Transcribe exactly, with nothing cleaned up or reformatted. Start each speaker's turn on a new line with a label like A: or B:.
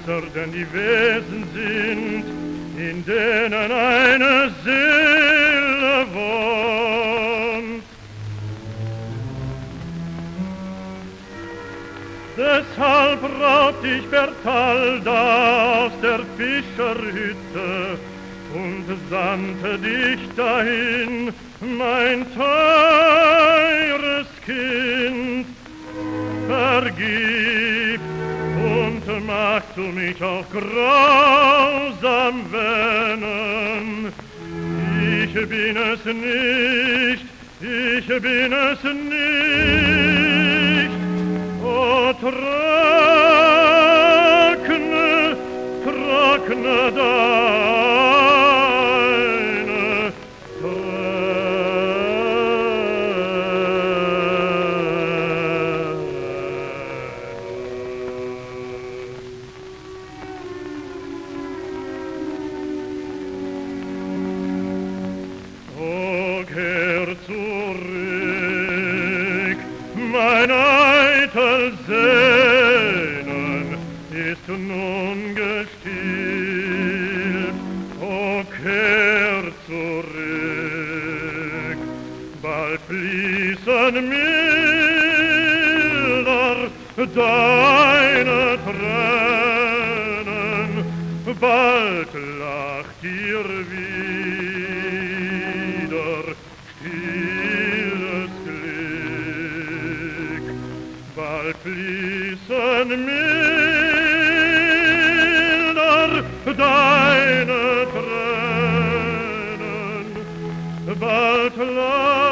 A: größer denn die Wesen sind, in denen eine Seele wohnt. Deshalb raubt dich Bertalda aus der Fischerhütte und sandte dich dahin, mein teures Kind. Vergib, und magst du mich auch grausam wähnen. Ich bin es nicht, ich bin es nicht. O trockne, trockne deine Tränen. O kehr zurück, mein eitel Sehnen ist nun gestillt. O kehr zurück, bald fließen milder deine Tränen, bald lacht dir wieder stilles Glück, bald fließen milder deine Tränen, bald lacht